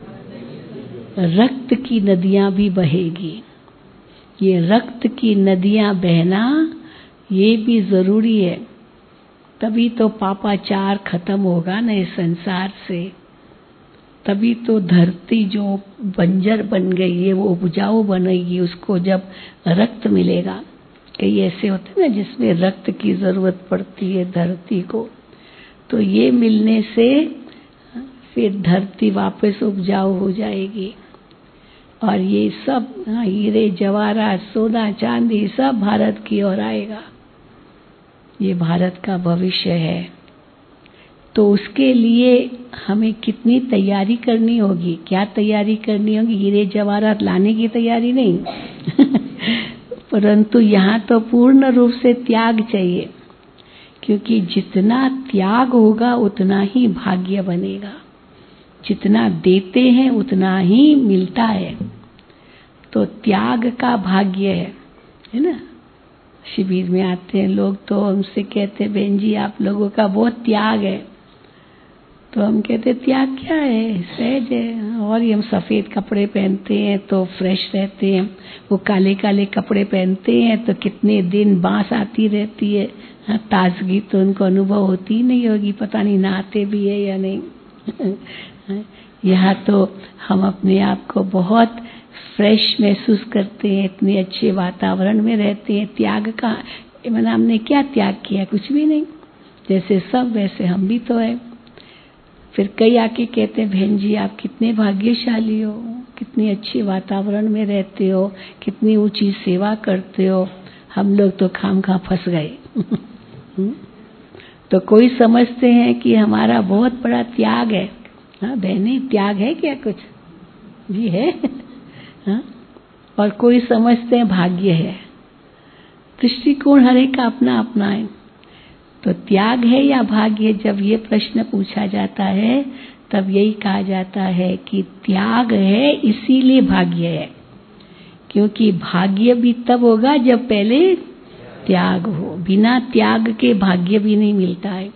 रक्त की नदियां भी बहेगी। ये रक्त की नदियां बहना ये भी जरूरी है, तभी तो पापाचार खत्म होगा ना इस संसार से। तभी तो धरती जो बंजर बन गई है वो उपजाऊ बनेगी, उसको जब रक्त मिलेगा। कई ऐसे होते हैं ना जिसमें रक्त की जरूरत पड़ती है धरती को, तो ये मिलने से फिर धरती वापस उपजाऊ हो जाएगी। और ये सब हीरे जवाहरात सोना चांदी सब भारत की ओर आएगा। ये भारत का भविष्य है। तो उसके लिए हमें कितनी तैयारी करनी होगी? क्या तैयारी करनी होगी? हीरे जवाहरात लाने की तैयारी नहीं परंतु यहाँ तो पूर्ण रूप से त्याग चाहिए, क्योंकि जितना त्याग होगा उतना ही भाग्य बनेगा। जितना देते हैं उतना ही मिलता है। तो त्याग का भाग्य है, है ना। शिविर में आते हैं लोग तो हमसे कहते हैं, बहन जी आप लोगों का बहुत त्याग है। तो हम कहते त्याग क्या है, सहज है। और ये हम सफेद कपड़े पहनते हैं तो फ्रेश रहते हैं, वो काले काले कपड़े पहनते हैं तो कितने दिन बांस आती रहती है, हाँ, ताजगी तो उनको अनुभव होती ही नहीं होगी, पता नहीं नहाते भी है या नहीं यहाँ तो हम अपने आप को बहुत फ्रेश महसूस करते हैं, इतने अच्छे वातावरण में रहते हैं। त्याग का मैंने हमने क्या त्याग किया? कुछ भी नहीं। जैसे सब वैसे हम भी तो है। फिर कई आके कहते हैं, बहन जी आप कितने भाग्यशाली हो, कितनी अच्छी वातावरण में रहते हो, कितनी ऊंची सेवा करते हो, हम लोग तो खामखा फंस गए तो कोई समझते हैं कि हमारा बहुत बड़ा त्याग है। हाँ बहने, त्याग है क्या कुछ? जी है हाँ? और कोई समझते हैं भाग्य है। दृष्टिकोण हर एक का अपना अपना है। तो त्याग है या भाग्य, जब ये प्रश्न पूछा जाता है तब यही कहा जाता है कि त्याग है इसीलिए भाग्य है। क्योंकि भाग्य भी तब होगा जब पहले त्याग हो। बिना त्याग के भाग्य भी नहीं मिलता है।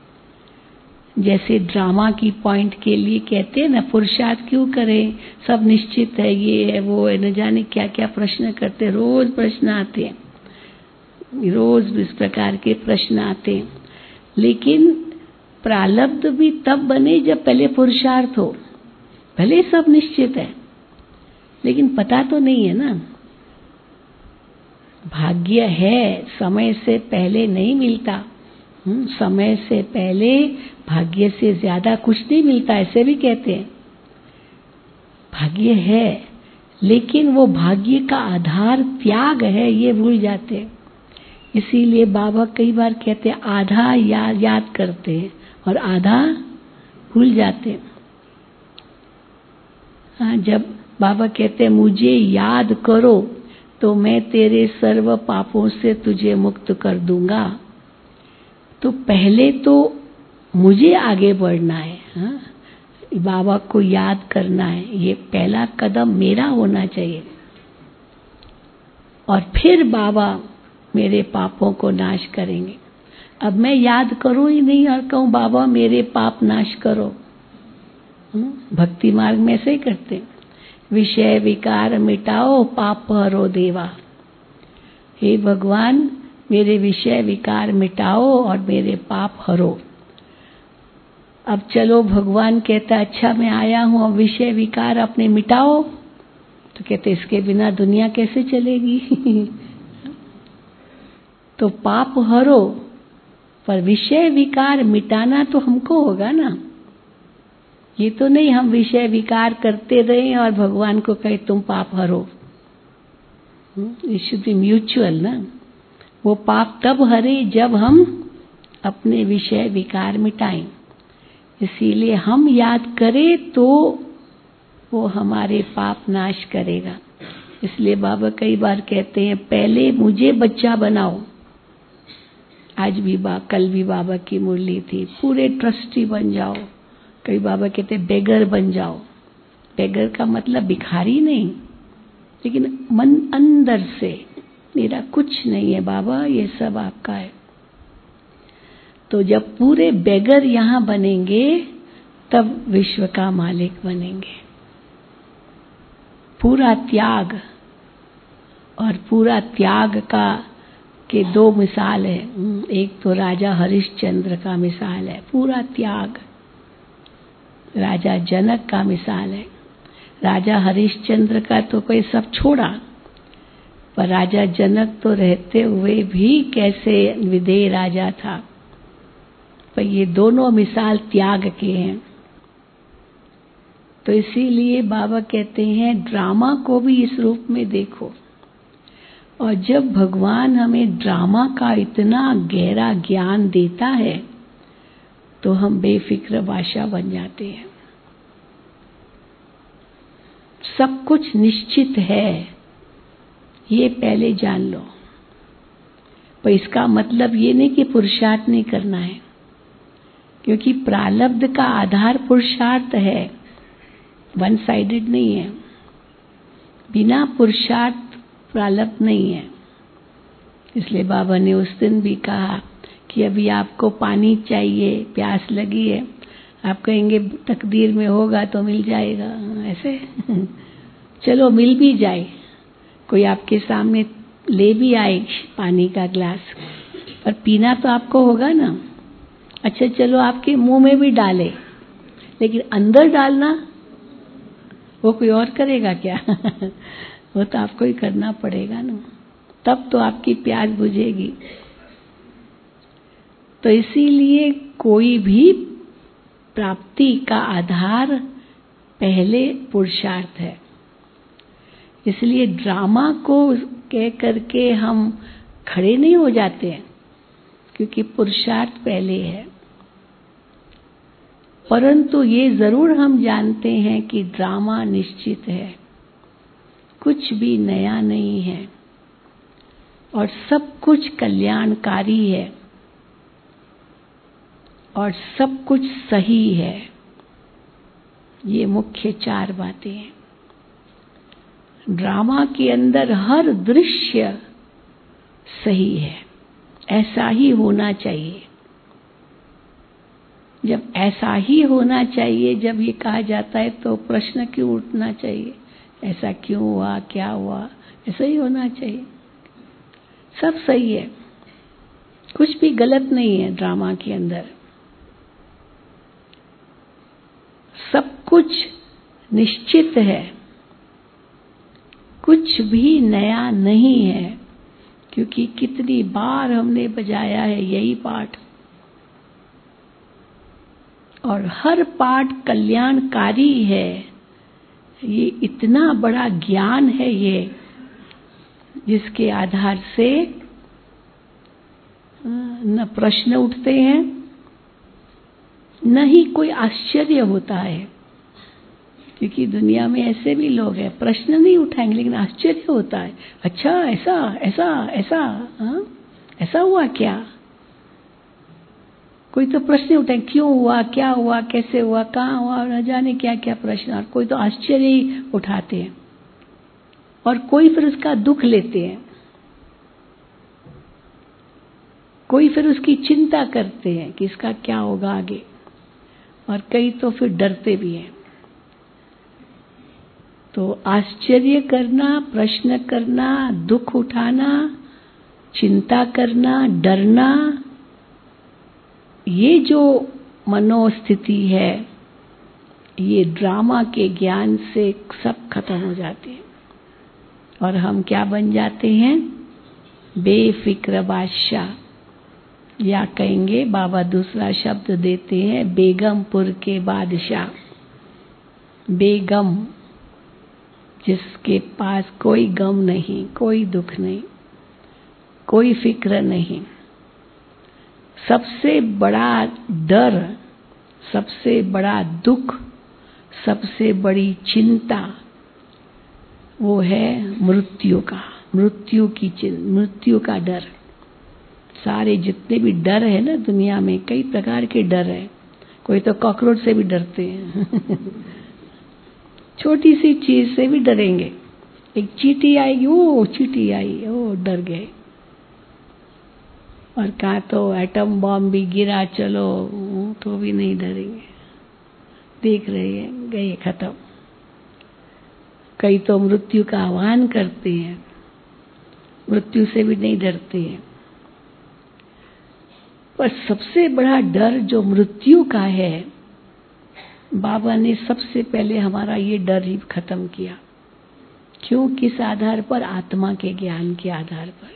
जैसे ड्रामा की पॉइंट के लिए कहते हैं ना, पुरुषार्थ क्यों करें, सब निश्चित है, ये है वो है, न जाने क्या क्या प्रश्न करते, रोज प्रश्न आते हैं, रोज इस प्रकार के प्रश्न आते हैं। लेकिन प्रारब्ध भी तब बने जब पहले पुरुषार्थ हो। भले सब निश्चित है लेकिन पता तो नहीं है ना। भाग्य है, समय से पहले नहीं मिलता। समय से पहले भाग्य से ज्यादा कुछ नहीं मिलता, ऐसे भी कहते हैं। भाग्य है लेकिन वो भाग्य का आधार त्याग है, ये भूल जाते हैं। इसीलिए बाबा कई बार कहते हैं आधा या, याद करते हैं और आधा भूल जाते हैं। हाँ, जब बाबा कहते हैं मुझे याद करो तो मैं तेरे सर्व पापों से तुझे मुक्त कर दूंगा, तो पहले तो मुझे आगे बढ़ना है। हाँ, बाबा को याद करना है, ये पहला कदम मेरा होना चाहिए। और फिर बाबा मेरे पापों को नाश करेंगे। अब मैं याद करूं ही नहीं और कहूं बाबा मेरे पाप नाश करो। भक्ति मार्ग में ऐसे ही करते, विषय विकार मिटाओ पाप हरो देवा। हे भगवान मेरे विषय विकार मिटाओ और मेरे पाप हरो। अब चलो भगवान कहता अच्छा मैं आया हूं, अब विषय विकार अपने मिटाओ। तो कहते इसके बिना दुनिया कैसे चलेगी तो पाप हरो पर विषय विकार मिटाना तो हमको होगा ना। ये तो नहीं हम विषय विकार करते रहें और भगवान को कहे तुम पाप हरो। इट शुड बी म्यूचुअल ना। वो पाप तब हरे जब हम अपने विषय विकार मिटाएं। इसीलिए हम याद करें तो वो हमारे पाप नाश करेगा। इसलिए बाबा कई बार कहते हैं पहले मुझे बच्चा बनाओ। आज भी बा कल भी बाबा की मुरली थी, पूरे ट्रस्टी बन जाओ। कई बाबा कहते हैं बेगर बन जाओ। बेगर का मतलब भिखारी नहीं, लेकिन मन अंदर से मेरा कुछ नहीं है बाबा, ये सब आपका है। तो जब पूरे बेगर यहाँ बनेंगे तब विश्व का मालिक बनेंगे। पूरा त्याग, और पूरा त्याग का के दो मिसाल है। एक तो राजा हरिश्चंद्र का मिसाल है, पूरा त्याग। राजा जनक का मिसाल है। राजा हरिश्चंद्र का तो कोई सब छोड़ा, पर राजा जनक तो रहते हुए भी कैसे विदेह राजा था। पर ये दोनों मिसाल त्याग के हैं। तो इसीलिए बाबा कहते हैं ड्रामा को भी इस रूप में देखो। और जब भगवान हमें ड्रामा का इतना गहरा ज्ञान देता है तो हम बेफिक्र बादशाह बन जाते हैं। सब कुछ निश्चित है, ये पहले जान लो। पर इसका मतलब ये नहीं कि पुरुषार्थ नहीं करना है, क्योंकि प्रारब्ध का आधार पुरुषार्थ है, वन साइडेड नहीं है। बिना पुरुषार्थ प्रारब्ध नहीं है। इसलिए बाबा ने उस दिन भी कहा कि अभी आपको पानी चाहिए, प्यास लगी है, आप कहेंगे तकदीर में होगा तो मिल जाएगा, ऐसे चलो मिल भी जाए, कोई आपके सामने ले भी आए पानी का ग्लास, पर पीना तो आपको होगा ना। अच्छा चलो आपके मुंह में भी डाले, लेकिन अंदर डालना वो कोई और करेगा क्या? वो तो आपको ही करना पड़ेगा ना, तब तो आपकी प्यास बुझेगी। तो इसीलिए कोई भी प्राप्ति का आधार पहले पुरुषार्थ है। इसलिए ड्रामा को कह करके हम खड़े नहीं हो जाते हैं, क्योंकि पुरुषार्थ पहले है। परंतु ये जरूर हम जानते हैं कि ड्रामा निश्चित है, कुछ भी नया नहीं है और सब कुछ कल्याणकारी है और सब कुछ सही है। ये मुख्य चार बातें हैं। ड्रामा के अंदर हर दृश्य सही है, ऐसा ही होना चाहिए। जब ऐसा ही होना चाहिए, जब ये कहा जाता है तो प्रश्न क्यों उठना चाहिए, ऐसा क्यों हुआ, क्या हुआ? ऐसा ही होना चाहिए, सब सही है, कुछ भी गलत नहीं है ड्रामा के अंदर। सब कुछ निश्चित है, कुछ भी नया नहीं है, क्योंकि कितनी बार हमने बजाया है यही पाठ, और हर पाठ कल्याणकारी है। ये इतना बड़ा ज्ञान है ये, जिसके आधार से न प्रश्न उठते हैं, न ही कोई आश्चर्य होता है। क्योंकि दुनिया में ऐसे भी लोग हैं, प्रश्न नहीं उठाएंगे लेकिन आश्चर्य होता है। अच्छा ऐसा ऐसा ऐसा हाँ? ऐसा हुआ क्या? कोई तो प्रश्न उठाए, क्यों हुआ, क्या हुआ, कैसे हुआ, कहाँ हुआ, न जाने क्या क्या प्रश्न। और कोई तो आश्चर्य ही उठाते हैं, और कोई फिर उसका दुख लेते हैं, कोई फिर उसकी चिंता करते हैं कि इसका क्या होगा आगे, और कई तो फिर डरते भी हैं। तो आश्चर्य करना, प्रश्न करना, दुख उठाना, चिंता करना, डरना, ये जो मनोस्थिति है, ये ड्रामा के ज्ञान से सब खत्म हो जाती है, और हम क्या बन जाते हैं? बेफिक्र बादशाह। या कहेंगे बाबा दूसरा शब्द देते हैं, बेगमपुर के बादशाह। बेगम, जिसके पास कोई गम नहीं, कोई दुख नहीं, कोई फिक्र नहीं। सबसे बड़ा डर, सबसे बड़ा दुख, सबसे बड़ी चिंता वो है मृत्यु का, मृत्यु की चिंता, मृत्यु का डर। सारे जितने भी डर है ना दुनिया में, कई प्रकार के डर है। कोई तो कॉकरोच से भी डरते हैं छोटी सी चीज से भी डरेंगे। एक चींटी आएगी, ओ चींटी आई, ओ डर गए। और कहा तो एटम बॉम्ब भी गिरा, चलो तो भी नहीं डरेंगे, देख रहे हैं गए खत्म। कई तो मृत्यु का आह्वान करते हैं, मृत्यु से भी नहीं डरते हैं। पर सबसे बड़ा डर जो मृत्यु का है, बाबा ने सबसे पहले हमारा ये डर ही खत्म किया। क्यों? किस आधार पर? आत्मा के ज्ञान के आधार पर।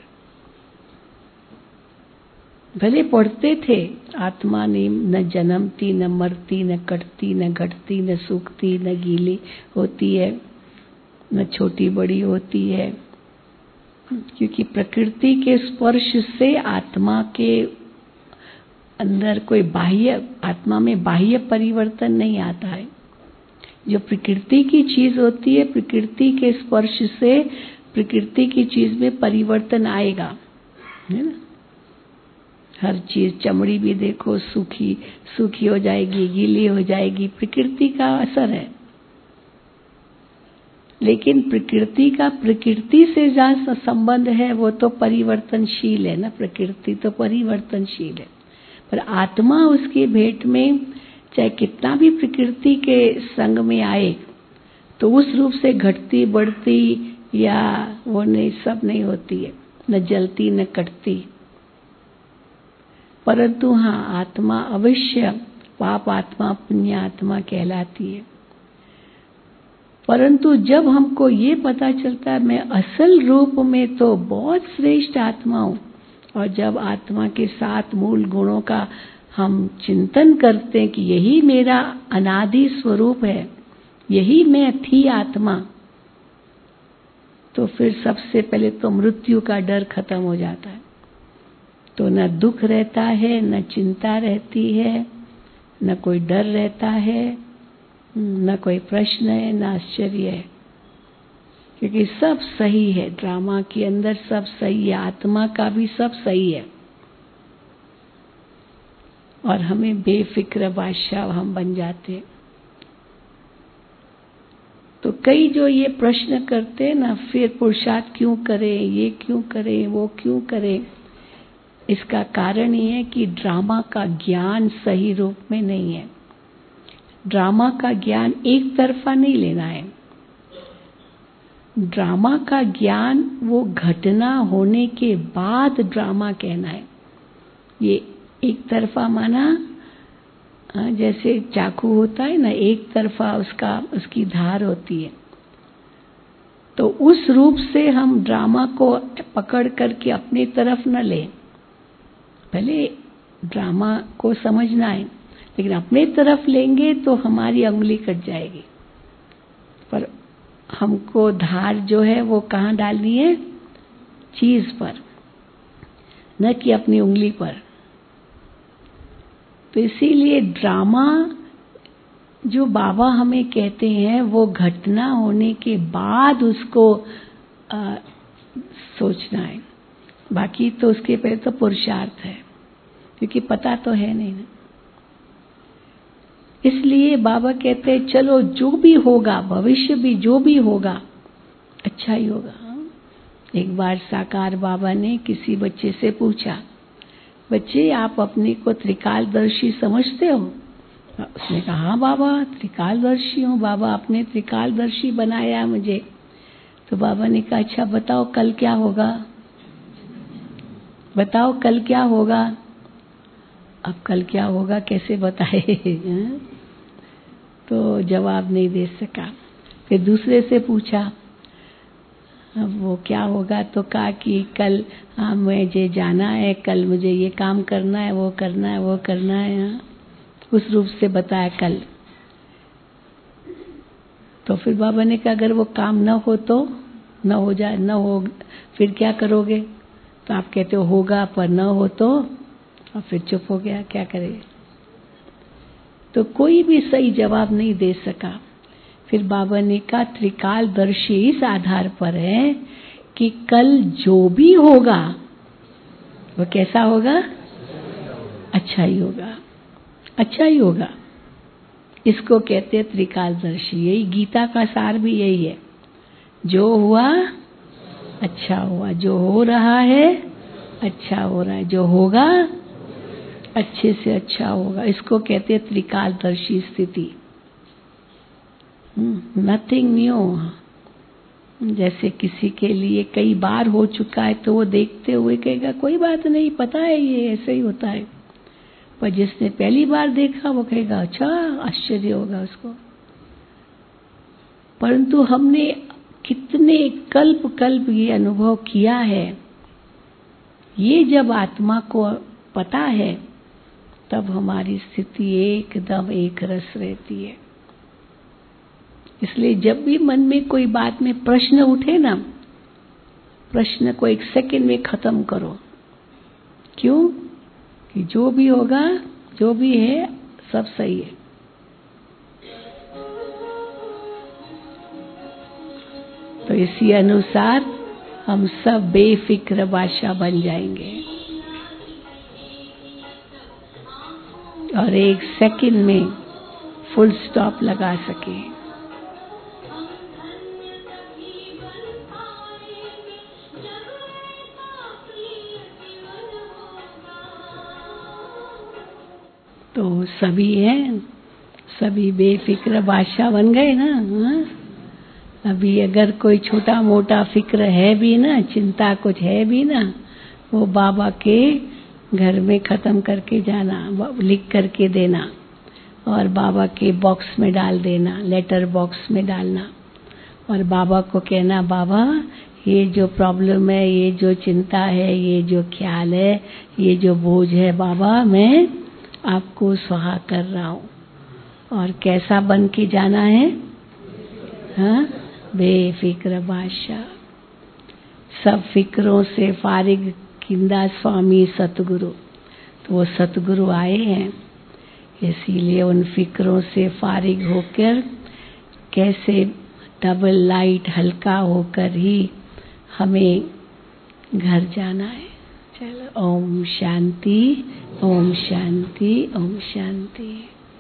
भले पढ़ते थे, आत्मा ने न जन्मती, न मरती, न कटती, न घटती, न सूखती, न गीली होती है, न छोटी बड़ी होती है। क्योंकि प्रकृति के स्पर्श से आत्मा के अंदर कोई बाह्य, आत्मा में बाह्य परिवर्तन नहीं आता है। जो प्रकृति की चीज होती है, प्रकृति के स्पर्श से प्रकृति की चीज में परिवर्तन आएगा, है ना। हर चीज, चमड़ी भी देखो, सूखी सूखी हो जाएगी, गीली हो जाएगी, प्रकृति का असर है। लेकिन प्रकृति का प्रकृति से जहाँ संबंध है वो तो परिवर्तनशील है ना, प्रकृति तो परिवर्तनशील है। पर आत्मा उसकी भेंट में चाहे कितना भी प्रकृति के संग में आए तो उस रूप से घटती बढ़ती या वो नहीं, सब नहीं होती है, न जलती न कटती। परंतु हाँ, आत्मा अवश्य पाप आत्मा पुण्य आत्मा कहलाती है। परंतु जब हमको ये पता चलता है मैं असल रूप में तो बहुत श्रेष्ठ आत्मा हूँ, और जब आत्मा के सात मूल गुणों का हम चिंतन करते हैं कि यही मेरा अनादि स्वरूप है, यही मैं थी आत्मा, तो फिर सबसे पहले तो मृत्यु का डर खत्म हो जाता है। तो न दुख रहता है, न चिंता रहती है, न कोई डर रहता है, न कोई प्रश्न है, न आश्चर्य है, क्योंकि सब सही है। ड्रामा के अंदर सब सही है, आत्मा का भी सब सही है। और हमें बेफिक्र बादशाह हम बन जाते हैं। तो कई जो ये प्रश्न करते हैं ना, फिर पुरुषार्थ क्यों करें, ये क्यों करें, वो क्यों करें, इसका कारण ये है कि ड्रामा का ज्ञान सही रूप में नहीं है। ड्रामा का ज्ञान एक तरफा नहीं लेना है। ड्रामा का ज्ञान वो घटना होने के बाद ड्रामा कहना है। ये एक तरफा माना, जैसे चाकू होता है ना, एक तरफा उसका उसकी धार होती है। तो उस रूप से हम ड्रामा को पकड़ करके अपनी तरफ न लें। पहले ड्रामा को समझना है, लेकिन अपने तरफ लेंगे तो हमारी उंगली कट जाएगी। पर हमको धार जो है वो कहाँ डालनी है? चीज पर, न कि अपनी उंगली पर। तो इसीलिए ड्रामा जो बाबा हमें कहते हैं वो घटना होने के बाद उसको आ, सोचना है। बाकी तो उसके पहले तो पुरुषार्थ है, क्योंकि पता तो है नहीं ना। इसलिए बाबा कहते हैं चलो जो भी होगा, भविष्य भी जो भी होगा अच्छा ही होगा। एक बार साकार बाबा ने किसी बच्चे से पूछा, बच्चे आप अपने को त्रिकालदर्शी समझते हो? उसने कहा हाँ बाबा, त्रिकालदर्शी हूँ, बाबा आपने त्रिकालदर्शी बनाया मुझे। तो बाबा ने कहा अच्छा बताओ कल क्या होगा, बताओ कल क्या होगा। अब कल क्या होगा कैसे बताए तो जवाब नहीं दे सका। फिर दूसरे से पूछा, अब वो क्या होगा, तो कहा कि कल हाँ मुझे जाना है, कल मुझे ये काम करना है, वो करना है, वो करना है। हाँ, उस रूप से बताया कल। तो फिर बाबा ने कहा अगर वो काम न हो तो न हो जाए, न हो फिर क्या करोगे? तो आप कहते हो होगा, पर न हो तो, और फिर चुप हो गया, क्या करे? तो कोई भी सही जवाब नहीं दे सका। फिर बाबा ने कहा त्रिकालदर्शी इस आधार पर है कि कल जो भी होगा वो कैसा होगा? अच्छा ही होगा, अच्छा ही होगा। इसको कहते हैं त्रिकालदर्शी। यही गीता का सार भी यही है, जो हुआ अच्छा हुआ, जो हो रहा है अच्छा हो रहा है, जो होगा अच्छे से अच्छा होगा। इसको कहते हैं त्रिकालदर्शी स्थिति। Nothing new. जैसे किसी के लिए कई बार हो चुका है तो वो देखते हुए कहेगा कोई बात नहीं, पता है ये ऐसे ही होता है। पर जिसने पहली बार देखा वो कहेगा अच्छा, आश्चर्य होगा उसको। परंतु हमने कितने कल्प कल्प ये अनुभव किया है, ये जब आत्मा को पता है तब हमारी स्थिति एकदम एक रस रहती है। इसलिए जब भी मन में कोई बात में प्रश्न उठे ना, प्रश्न को एक सेकंड में खत्म करो। क्यों? कि जो भी होगा, जो भी है, सब सही है। तो इसी अनुसार हम सब बेफिक्र बादशाह बन जाएंगे और एक सेकंड में फुल स्टॉप लगा सके। तो सभी हैं, सभी बेफिक्र बादशाह बन गए ना। हाँ? अभी अगर कोई छोटा मोटा फिक्र है भी ना, चिंता कुछ है भी ना, वो बाबा के घर में खत्म करके जाना, लिख करके देना और बाबा के बॉक्स में डाल देना, लेटर बॉक्स में डालना और बाबा को कहना बाबा ये जो प्रॉब्लम है, ये जो चिंता है, ये जो ख्याल है, ये जो बोझ है, बाबा मैं आपको स्वाहा कर रहा हूँ। और कैसा बन के जाना है? हाँ, बेफिक्र बादशाह, सब फिक्रों से फारिग किंदा स्वामी सतगुरु। तो वो सतगुरु आए हैं, इसीलिए उन फिक्रों से फारिग होकर कैसे डबल लाइट हल्का होकर ही हमें घर जाना है। चलो, ओम शांति, ओम शांति, ओम शांति।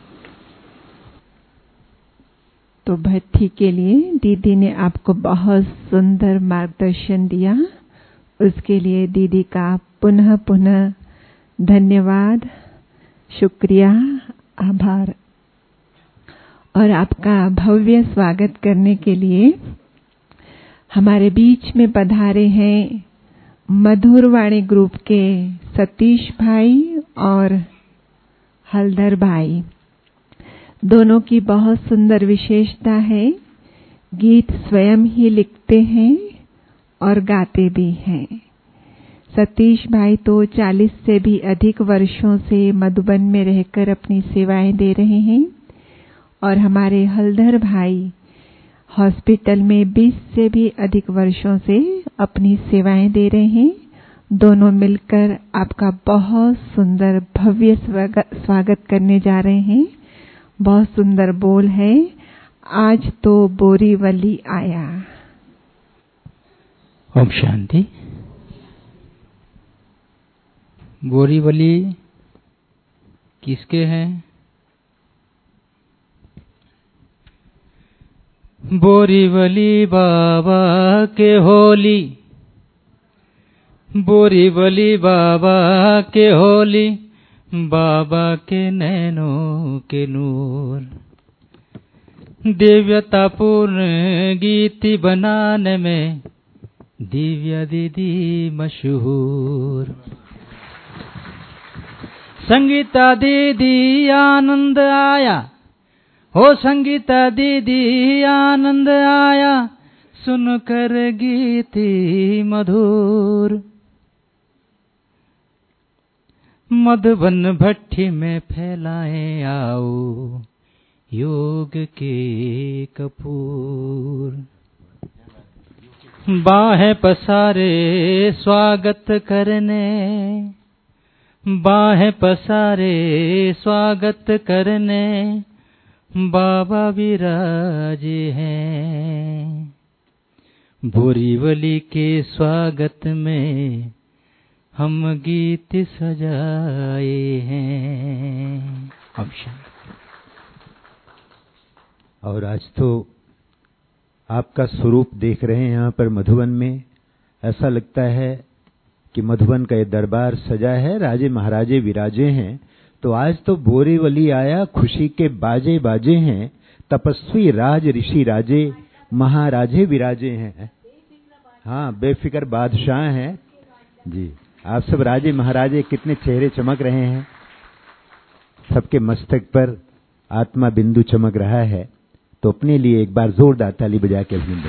तो भट्टी के लिए दीदी ने आपको बहुत सुंदर मार्गदर्शन दिया, उसके लिए दीदी का पुनः पुनः धन्यवाद, शुक्रिया, आभार। और आपका भव्य स्वागत करने के लिए हमारे बीच में पधारे हैं मधुरवाणी ग्रुप के सतीश भाई और हलधर भाई। दोनों की बहुत सुंदर विशेषता है, गीत स्वयं ही लिखते हैं और गाते भी हैं। सतीश भाई तो चालीस से भी अधिक वर्षों से मधुबन में रहकर अपनी सेवाएं दे रहे हैं और हमारे हलधर भाई हॉस्पिटल में बीस से भी अधिक वर्षों से अपनी सेवाएं दे रहे हैं। दोनों मिलकर आपका बहुत सुंदर भव्य स्वागत करने जा रहे हैं। बहुत सुंदर बोल है, आज तो बोरीवली आया। ओम शांति। बोरीवली किसके हैं? बोरीवली बाबा के होली, बोरीवली बाबा के होली, बाबा के नैनों के नूर, दिव्यतापूर्ण गीत बनाने में दिव्या दीदी मशहूर। संगीता दीदी आनंद आया, हो संगीता दीदी आनंद आया, सुनकर गीति मधुर, मधुबन भट्टी में फैलाएं आओ योग के कपूर। बाहें पसारे स्वागत करने, बाहें पसारे स्वागत करने बाबा विराजे हैं। बोरीवली के स्वागत में हम गीत सजाए हैं। और आज तो आपका स्वरूप देख रहे हैं यहाँ पर मधुबन में। ऐसा लगता है कि मधुबन का ये दरबार सजा है, राजे महाराजे विराजे हैं। तो आज तो बोरीवली आया, खुशी के बाजे बाजे हैं, तपस्वी राज ऋषि राजे महाराजे विराजे हैं। हाँ, बेफिक्र बादशाह हैं जी। आप सब राजे महाराजे, कितने चेहरे चमक रहे हैं, सबके मस्तक पर आत्मा बिंदु चमक रहा है। तो अपने लिए एक बार जोरदार ताली बजा के अभिनंदन।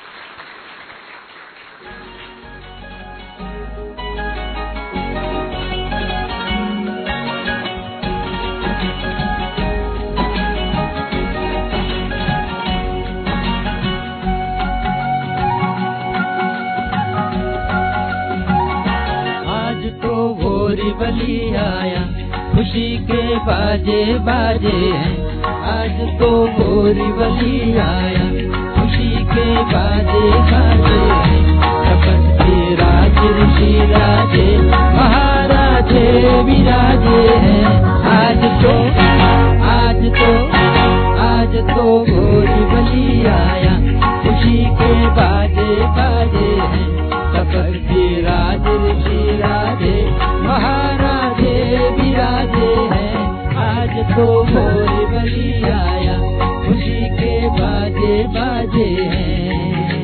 आज तो बोरीवली आया, खुशी के बाजे बाजे हैं। आज तो बोरीवली आया, खुशी के बाजे बाजे हैं। तपस्वी राज ऋषि राजे महाराजे विराजे हैं। आज तो आज तो आज तो बोरीवली आया, खुशी के बाजे बाजे हैं। तपस्वी राज ऋषि राजे महाराजे विराजे हैं। आज तो बोरीवली आया, खुशी के बाजे बाजे हैं।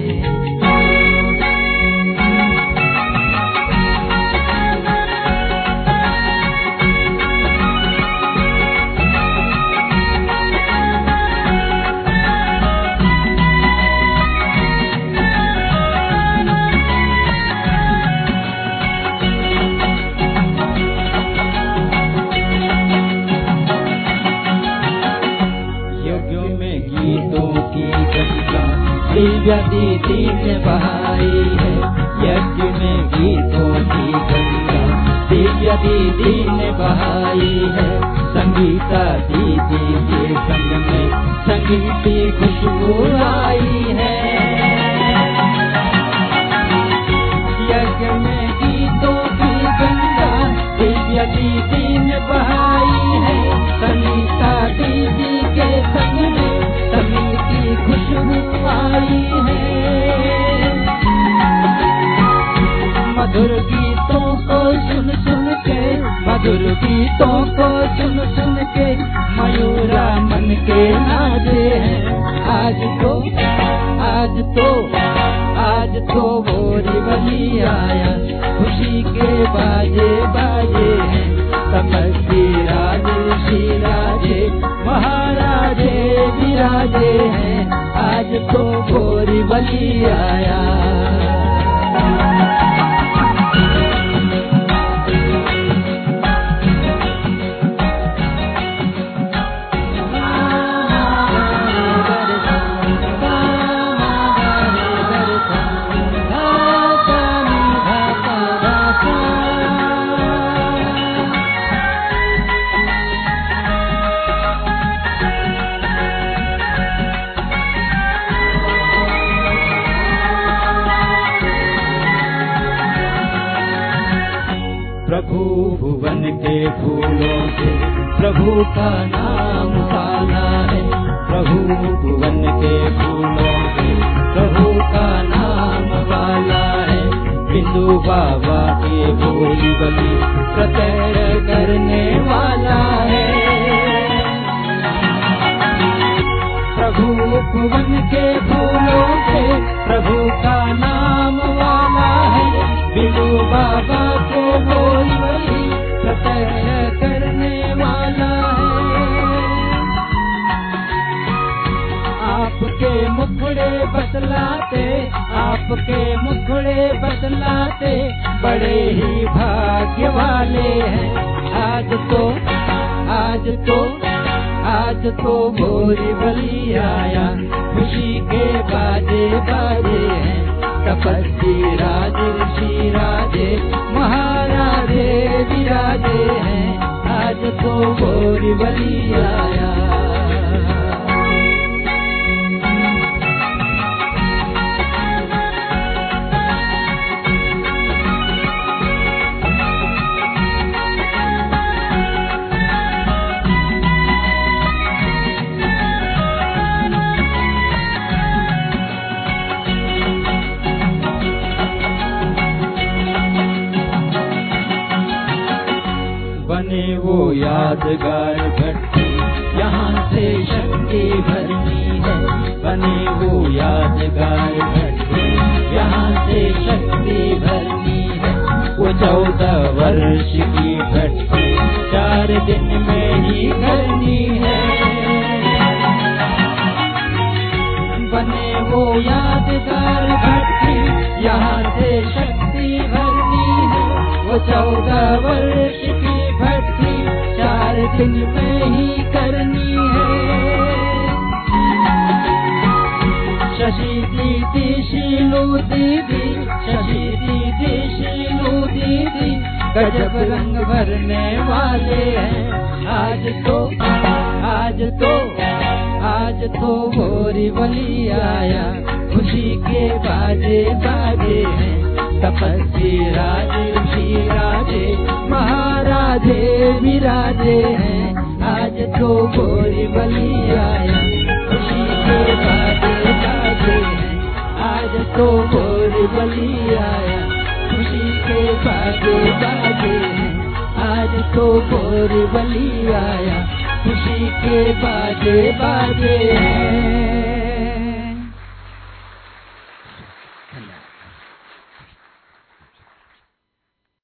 दिव्या दीदी ने बहाई है, यज्ञ में गीतों की गंगा दिव्या दीदी ने बहाई है। संगीता दीदी के संग में संगीत की खुशबू आई है। यज्ञ में गीतों की गंगा दिव्या दीदी ने बहाई है। संगीता दीदी के संग में संगीत की खुशबू आई है। मधुर गीतों को सुन सुन के, मधुर गीतों को सुन सुन के मयूरा मन के नाचे हैं। आज तो आज तो आज तो बोरीवली आया, खुशी के बाजे बाजे हैं। तपस्वी राज ऋषि राजे महाराजे विराजे हैं। आज तो बोरीवली आया। प्रभु भुवन के फूलों से प्रभु का नाम काला है। प्रभु भुवन के फूलों से प्रभु का नाम वाला है। बिंदु बाबा के बोरीवली प्रत्यय करने वाला है। प्रभु भुवन के फूलों से प्रभु का नाम वाला है। बिंदु बाबा को बोरीवली प्रत्यय करने वाला है। आपके मुखड़े बतलाते, आपके मुखड़े बतलाते, बड़े ही भाग्य वाले हैं। आज तो आज तो आज तो भोरी बलि आया, खुशी के बाजे बाजे हैं। तपस्वी राजे ऋषि राजे महाराजे विराजे हैं, आज तो भोरी बलि आया। बने वो यादगार घटती, यहाँ से शक्ति भरनी है। बने वो यादगार घटती, यहाँ से शक्ति भरनी है। वो चौदह वर्ष की घटती चार दिन में ही करनी है। बने वो यादगार घटती, यहाँ से शक्ति भरनी है। वो चौदह वर्ष की भक्ति चार दिन में ही करनी है। शशि दीदी शीलू दीदी, शशि दीदी शीलू दीदी, गजब रंग भरने वाले हैं। आज तो आज तो आज तो भोरी बलि आया, खुशी के बाजे बाजे हैं। तपस्वी राजे ऋषि राजे महाराजे विराजे हैं, आज तो भोरी बलि आया, खुशी के बाजे बाजे हैं। आज तो भोरी बलि आया, खुशी के बाजे बाजे हैं। आज तो भोरी बलि आया, खुशी के बाजे बाजे हैं।